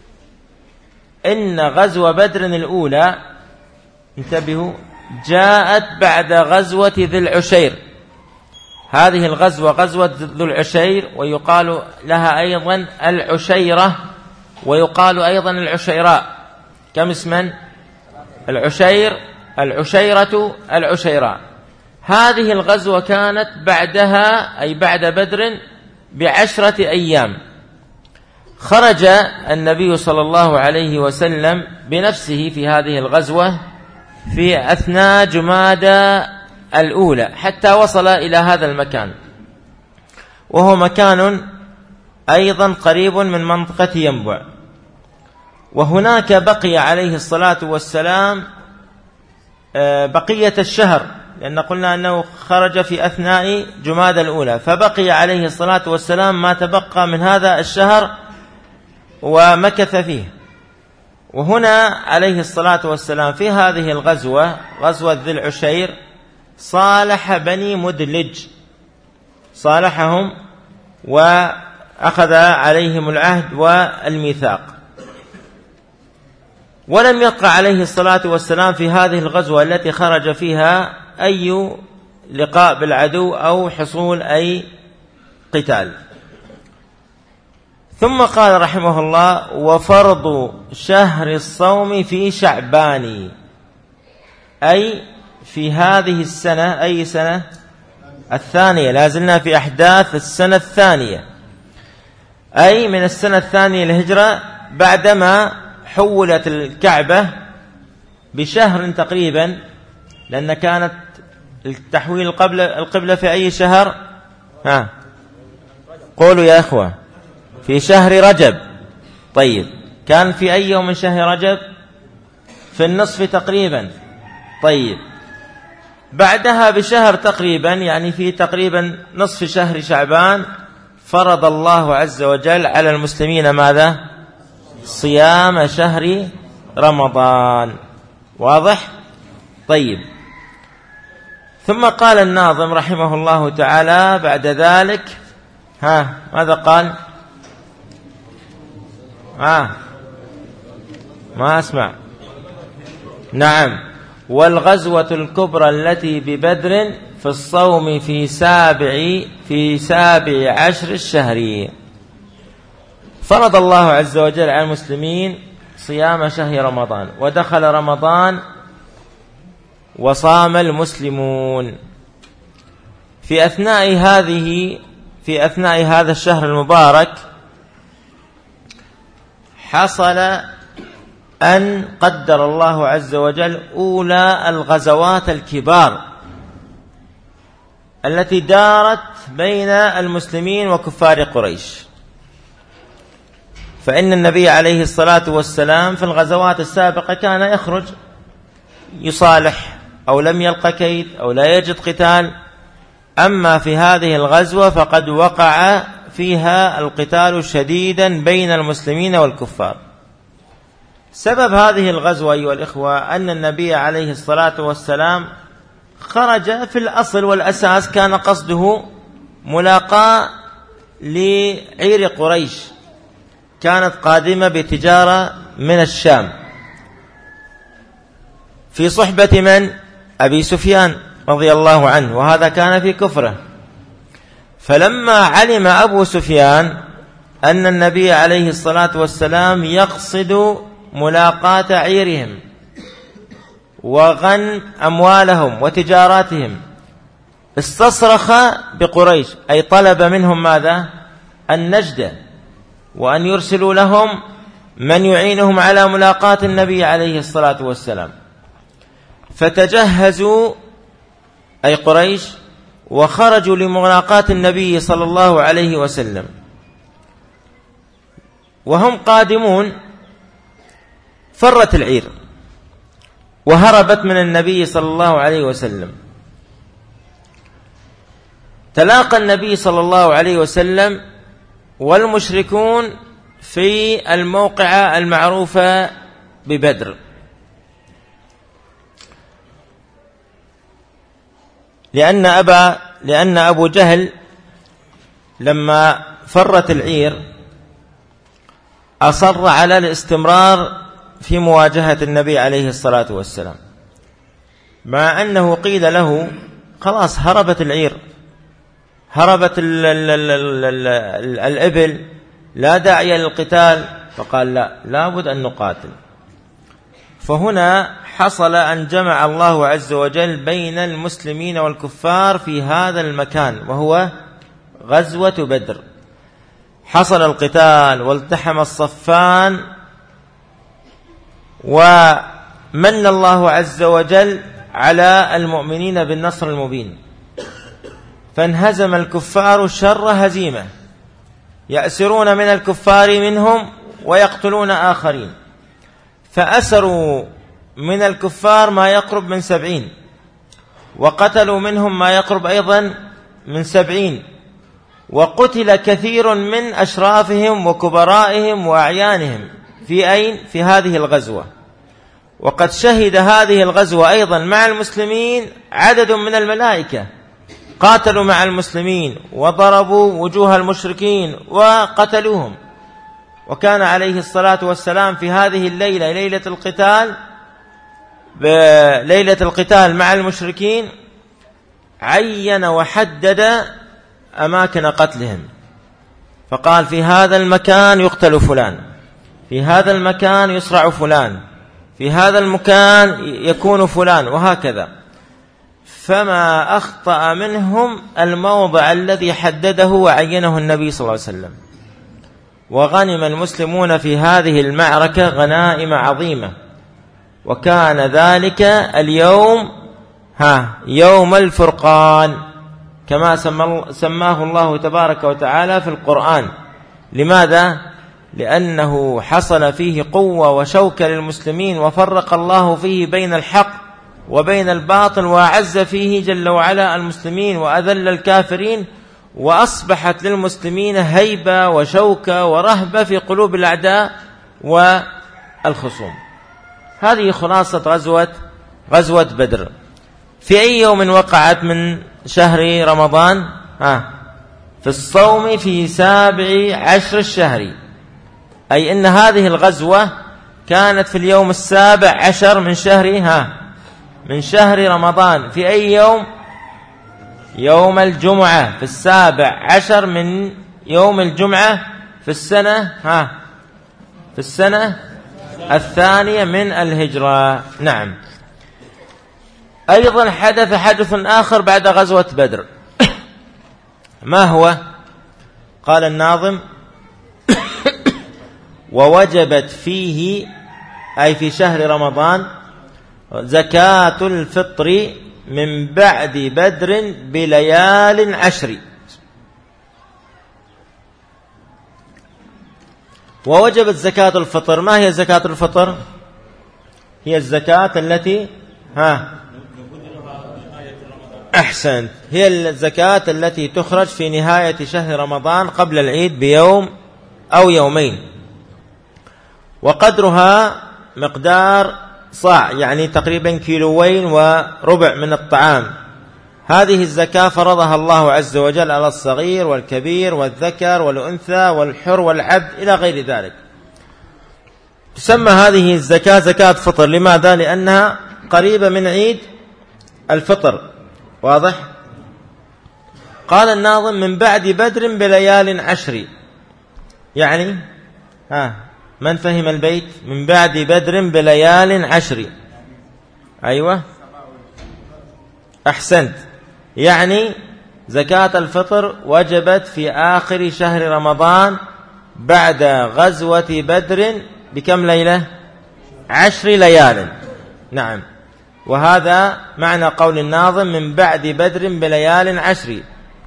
إن غزوة بدر الأولى، انتبهوا، جاءت بعد غزوة ذي العشير. هذه الغزوة غزوة ذو العشير، ويقال لها أيضا العشيرة، ويقال أيضا العشيراء. كم اسما؟ العشير، العشيرة، العشيراء. هذه الغزوة كانت بعدها، أي بعد بدر بعشرة أيام. خرج النبي صلى الله عليه وسلم بنفسه في هذه الغزوة في أثناء جمادى الأولى حتى وصل إلى هذا المكان، وهو مكان أيضا قريب من منطقة ينبع. وهناك بقي عليه الصلاة والسلام بقية الشهر، لأن قلنا أنه خرج في أثناء جمادى الأولى، فبقي عليه الصلاة والسلام ما تبقى من هذا الشهر ومكث فيه. وهنا عليه الصلاة والسلام في هذه الغزوة، غزوة ذي العشير، صالح بني مدلج، صالحهم وأخذ عليهم العهد والميثاق. ولم يقع عليه الصلاة والسلام في هذه الغزوة التي خرج فيها أي لقاء بالعدو أو حصول أي قتال. ثم قال رحمه الله: وفرض شهر الصوم في شعبان، أي في هذه السنة. أي سنة؟ الثانية، لازلنا في أحداث السنة الثانية، أي من السنة الثانية للهجرة، بعدما حولت الكعبة بشهر تقريبا، لأن كانت التحويل القبلة في أي شهر؟ ها قولوا يا أخوة، في شهر رجب. طيب، كان في أي يوم من شهر رجب؟ في النصف تقريبا. طيب، بعدها بشهر تقريبا، يعني في تقريبا نصف شهر شعبان، فرض الله عز وجل على المسلمين ماذا؟ صيام شهر رمضان. واضح؟ طيب، ثم قال الناظم رحمه الله تعالى بعد ذلك، ها ماذا قال؟ ها ما أسمع. نعم. والغزوة الكبرى التي ببدر في الصوم في سابع في سابع عشر الشهر. فرض الله عز وجل على المسلمين صيام شهر رمضان، ودخل رمضان وصام المسلمون. في أثناء هذه في أثناء هذا الشهر المبارك حصل أن قدر الله عز وجل أولى الغزوات الكبار التي دارت بين المسلمين وكفار قريش. فإن النبي عليه الصلاة والسلام في الغزوات السابقة كان يخرج يصالح، أو لم يلق كيد، أو لا يجد قتال. أما في هذه الغزوة فقد وقع فيها القتال شديدا بين المسلمين والكفار. سبب هذه الغزوة أيها الإخوة أن النبي عليه الصلاة والسلام خرج في الأصل والأساس، كان قصده ملاقاة لعير قريش، كانت قادمة بتجارة من الشام في صحبة من؟ أبي سفيان رضي الله عنه، وهذا كان في كفره. فلما علم أبو سفيان أن النبي عليه الصلاة والسلام يقصد ملاقاة عيرهم وغن أموالهم وتجاراتهم، استصرخ بقريش، أي طلب منهم ماذا؟ النجدة، وأن يرسلوا لهم من يعينهم على ملاقاة النبي عليه الصلاة والسلام. فتجهزوا أي قريش وخرجوا لملاقاة النبي صلى الله عليه وسلم. وهم قادمون فرت العير، وهربت من النبي صلى الله عليه وسلم. تلاقى النبي صلى الله عليه وسلم والمشركون في الموقعة المعروفة ببدر، لأن أبا لأن أبو جهل لما فرت العير أصر على الاستمرار في مواجهة النبي عليه الصلاة والسلام، مع أنه قيل له خلاص هربت العير، هربت ال ال ال ال ال ال الإبل، لا داعي للقتال. فقال لا، لابد أن نقاتل. فهنا حصل أن جمع الله عز وجل بين المسلمين والكفار في هذا المكان، وهو غزوة بدر. حصل القتال والتحم الصفان، ومن الله عز وجل على المؤمنين بالنصر المبين، فانهزم الكفار شر هزيمة، يأسرون من الكفار منهم ويقتلون آخرين، فأسروا من الكفار ما يقرب من سبعين، وقتلوا منهم ما يقرب أيضا من سبعين، وقتل كثير من أشرافهم وكبرائهم وأعيانهم. في أين؟ في هذه الغزوة. وقد شهد هذه الغزوة أيضا مع المسلمين عدد من الملائكة، قاتلوا مع المسلمين وضربوا وجوه المشركين وقتلوهم. وكان عليه الصلاة والسلام في هذه الليلة، ليلة القتال ليلة القتال مع المشركين، عين وحدد أماكن قتلهم، فقال في هذا المكان يقتل فلان، في هذا المكان يصرع فلان، في هذا المكان يكون فلان، وهكذا. فما أخطأ منهم الموضع الذي حدده وعينه النبي صلى الله عليه وسلم. وغنم المسلمون في هذه المعركة غنائم عظيمة، وكان ذلك اليوم ها يوم الفرقان كما سماه الله تبارك وتعالى في القرآن. لماذا؟ لأنه حصل فيه قوة وشوكة للمسلمين، وفرق الله فيه بين الحق وبين الباطل، وأعز فيه جل وعلا المسلمين وأذل الكافرين، وأصبحت للمسلمين هيبة وشوكة ورهبة في قلوب الأعداء والخصوم. هذه خلاصة غزوة غزوة بدر. في أي يوم وقعت من شهر رمضان؟ ها في الصوم في سابع عشر الشهر، أي أن هذه الغزوة كانت في اليوم السابع عشر من شهر ها من شهر رمضان. في أي يوم؟ يوم الجمعة، في السابع عشر من يوم الجمعة في السنة ها في السنة الثانية من الهجرة. نعم. أيضا حدث حدث آخر بعد غزوة بدر. ما هو؟ قال الناظم: ووجبت فيه، أي في شهر رمضان، زكاة الفطر من بعد بدر بليال عشر. ووجبت زكاة الفطر. ما هي زكاة الفطر؟ هي الزكاة التي ها أحسنت هي الزكاة التي تخرج في نهاية شهر رمضان قبل العيد بيوم أو يومين، وقدرها مقدار صاع، يعني تقريبا كيلوين وربع من الطعام. هذه الزكاة فرضها الله عز وجل على الصغير والكبير والذكر والأنثى والحر والعبد إلى غير ذلك. تسمى هذه الزكاة زكاة فطر. لماذا؟ لأنها قريبة من عيد الفطر. واضح؟ قال الناظم: من بعد بدر بليال عشر، يعني ها من فهم البيت؟ من بعد بدر بليال عشر. أيوة أحسنت، يعني زكاة الفطر وجبت في آخر شهر رمضان بعد غزوة بدر بكم ليلة؟ عشر ليال. نعم. وهذا معنى قول الناظم: من بعد بدر بليال عشر.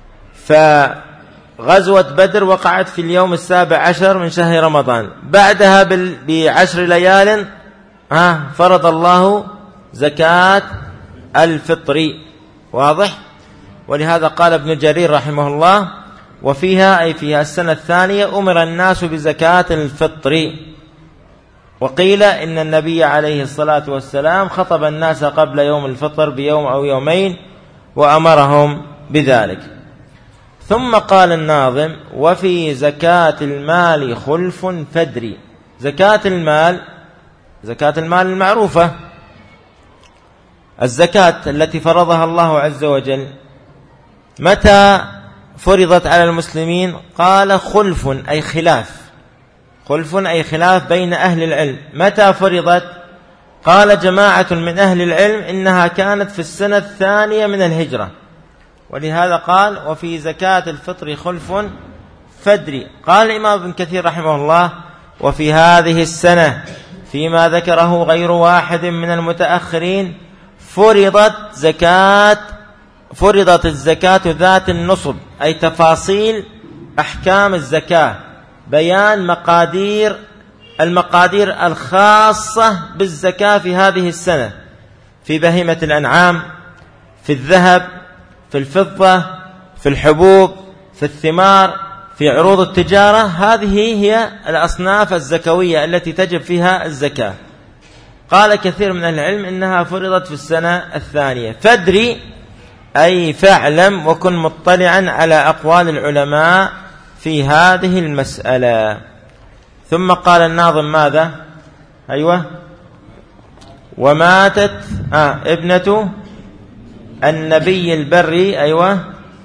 فغزوة بدر وقعت في اليوم السابع عشر من شهر رمضان، بعدها بعشر ليال ها فرض الله زكاة الفطر. واضح؟ ولهذا قال ابن جرير رحمه الله: وفيها أي فيها السنة الثانية أمر الناس بزكاة الفطر. وقيل إن النبي عليه الصلاة والسلام خطب الناس قبل يوم الفطر بيوم أو يومين وأمرهم بذلك. ثم قال الناظم: وفي زكاة المال خلف فدري. زكاة المال، زكاة المال المعروفة، الزكاة التي فرضها الله عز وجل، متى فرضت على المسلمين؟ قال: خلف أي خلاف، خلف أي خلاف بين أهل العلم. متى فرضت؟ قال جماعة من أهل العلم إنها كانت في السنة الثانية من الهجرة، ولهذا قال: وفي زكاة الفطر خلف فدري. قال الإمام ابن كثير رحمه الله: وفي هذه السنة فيما ذكره غير واحد من المتأخرين فرضت زكاة فرضت الزكاة ذات النصب، أي تفاصيل أحكام الزكاة، بيان مقادير المقادير الخاصة بالزكاة في هذه السنة، في بهيمة الأنعام، في الذهب، في الفضة، في الحبوب، في الثمار، في عروض التجارة. هذه هي الأصناف الزكوية التي تجب فيها الزكاة. قال كثير من العلم إنها فرضت في السنة الثانية. فادري أي فاعلم وكن مطلعا على أقوال العلماء في هذه المسألة. ثم قال الناظم ماذا؟ أيوة: وماتت آه ابنة النبي البري. أيوة،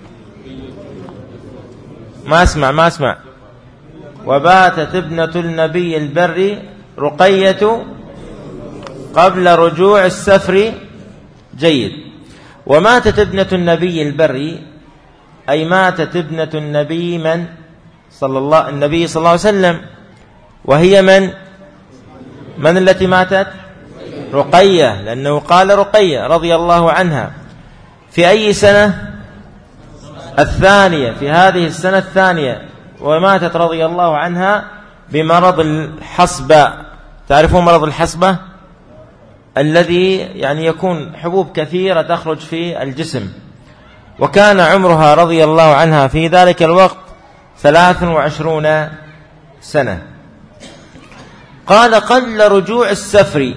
ما أسمع ما أسمع وباتت ابنة النبي البري رقية قبل رجوع السفر. جيد. وماتت ابنة النبي البري أي ماتت ابنة النبي من صلى الله النبي صلى الله عليه وسلم، وهي من من التي ماتت؟ رقية، لأنه قال رقية رضي الله عنها. في أي سنة؟ الثانية، في هذه السنة الثانية. وماتت رضي الله عنها بمرض الحصبة. تعرفون مرض الحصبة؟ الذي يعني يكون حبوب كثيرة تخرج في الجسم. وكان عمرها رضي الله عنها في ذلك الوقت ثلاث وعشرون سنة. قال: قبل رجوع السفر،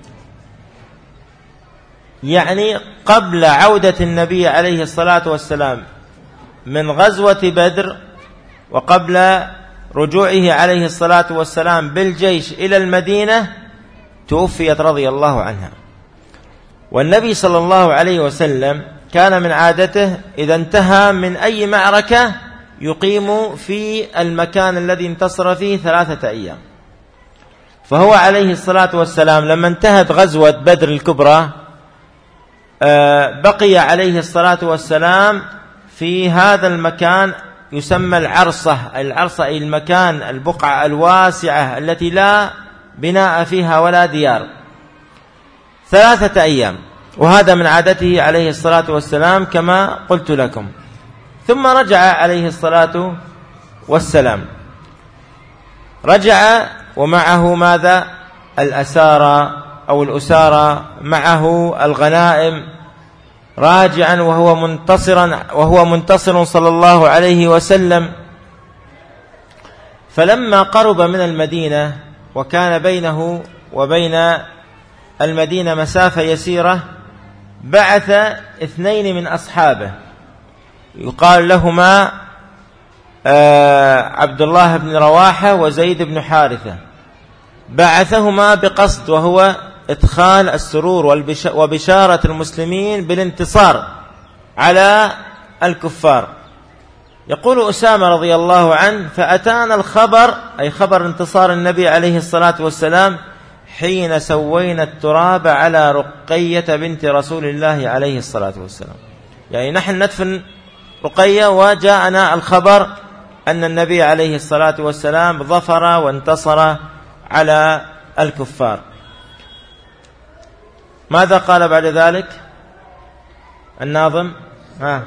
يعني قبل عودة النبي عليه الصلاة والسلام من غزوة بدر، وقبل رجوعه عليه الصلاة والسلام بالجيش إلى المدينة، توفيت رضي الله عنها. والنبي صلى الله عليه وسلم كان من عادته إذا انتهى من أي معركة يقيم في المكان الذي انتصر فيه ثلاثة أيام. فهو عليه الصلاة والسلام لما انتهت غزوة بدر الكبرى بقي عليه الصلاة والسلام في هذا المكان يسمى العرصة. العرصة أي المكان، البقعة الواسعة التي لا بناء فيها ولا ديار، ثلاثة أيام. وهذا من عادته عليه الصلاة والسلام كما قلت لكم. ثم رجع عليه الصلاة والسلام، رجع ومعه ماذا؟ الأسارى أو الأسارى، معه الغنائم، راجعا وهو منتصرا وهو منتصر صلى الله عليه وسلم. فلما قرب من المدينة وكان بينه وبين المدينة مسافة يسيرة، بعث اثنين من أصحابه يقال لهما عبد الله بن رواحة وزيد بن حارثة، بعثهما بقصد، وهو إدخال السرور وبشارة المسلمين بالانتصار على الكفار. يقول أسامة رضي الله عنه: فأتانا الخبر، أي خبر انتصار النبي عليه الصلاة والسلام، حين سوينا التراب على رقية بنت رسول الله عليه الصلاة والسلام. يعني نحن ندفن رقية وجاءنا الخبر أن النبي عليه الصلاة والسلام ظفر وانتصر على الكفار. ماذا قال بعد ذلك الناظم؟ ها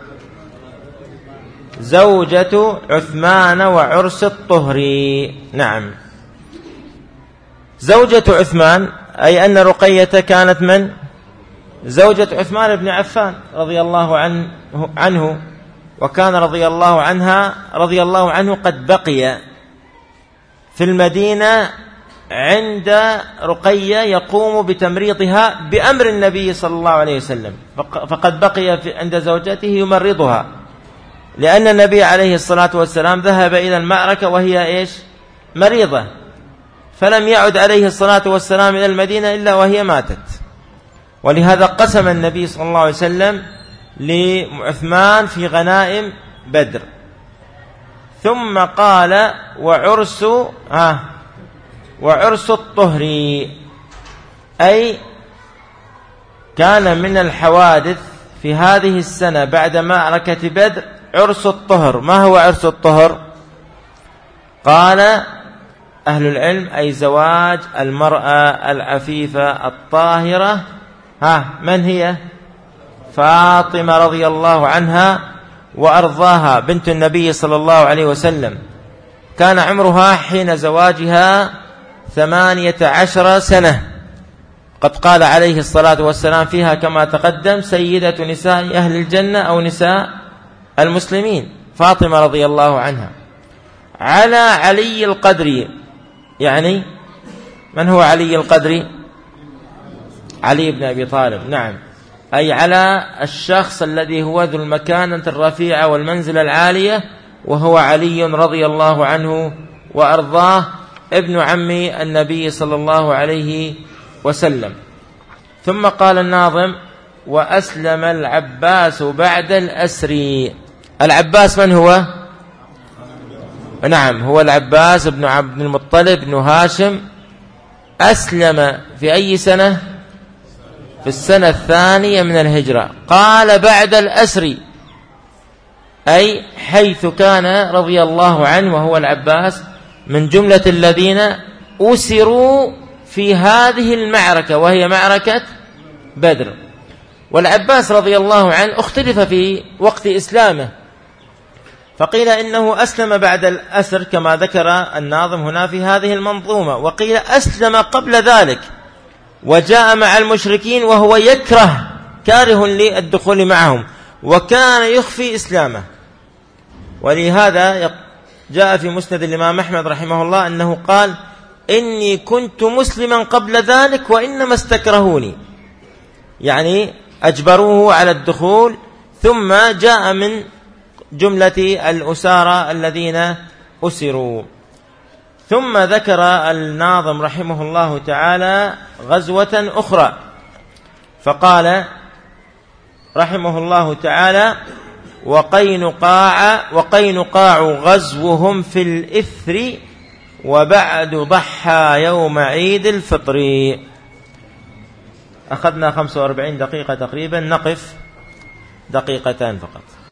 زوجة عثمان وعرس الطهر. نعم، زوجة عثمان أي أن رقية كانت من زوجة عثمان بن عفان رضي الله عنه, عنه وكان رضي الله عنها رضي الله عنه قد بقي في المدينة عند رقية يقوم بتمريضها بأمر النبي صلى الله عليه وسلم، فقد بقي عند زوجته يمرضها، لأن النبي عليه الصلاة والسلام ذهب إلى المعركة وهي إيش؟ مريضة، فلم يعد عليه الصلاة والسلام إلى المدينة إلا وهي ماتت. ولهذا قسم النبي صلى الله عليه وسلم لعثمان في غنائم بدر. ثم قال وعرس آه وعرس الطهر، أي كان من الحوادث في هذه السنة بعد معركة بدر عرس الطهر. ما هو عرس الطهر؟ قال أهل العلم أي زواج المرأة العفيفة الطاهرة. ها من هي؟ فاطمة رضي الله عنها وأرضاها بنت النبي صلى الله عليه وسلم، كان عمرها حين زواجها ثمانية عشر سنة، قد قال عليه الصلاة والسلام فيها كما تقدم سيدة نساء أهل الجنة أو نساء المسلمين، فاطمة رضي الله عنها. على علي القدر، يعني من هو علي القدر؟ علي بن أبي طالب، نعم، أي على الشخص الذي هو ذو المكانة الرفيعة والمنزلة العالية، وهو علي رضي الله عنه وأرضاه ابن عم النبي صلى الله عليه وسلم. ثم قال الناظم وأسلم العباس بعد الأسر. العباس من هو؟ نعم، هو العباس بن عبد المطلب بن هاشم. أسلم في أي سنة؟ في السنة الثانية من الهجرة. قال بعد الأسر، أي حيث كان رضي الله عنه وهو العباس من جملة الذين أسروا في هذه المعركة وهي معركة بدر. والعباس رضي الله عنه اختلف في وقت إسلامه، فقيل إنه أسلم بعد الأسر كما ذكر الناظم هنا في هذه المنظومة، وقيل أسلم قبل ذلك وجاء مع المشركين وهو يكره كاره للدخول معهم، وكان يخفي إسلامه. ولهذا جاء في مسند الإمام أحمد رحمه الله أنه قال إني كنت مسلما قبل ذلك وإنما استكرهوني، يعني أجبروه على الدخول، ثم جاء من جملة الأسارى الذين أسروا. ثم ذكر الناظم رحمه الله تعالى غزوة أخرى، فقال رحمه الله تعالى وقينقاع وقينقاع غزوهم في الإثر وبعد ضحى يوم عيد الفطر. أخذنا خمسة وأربعين دقيقة تقريبا، نقف دقيقتان فقط.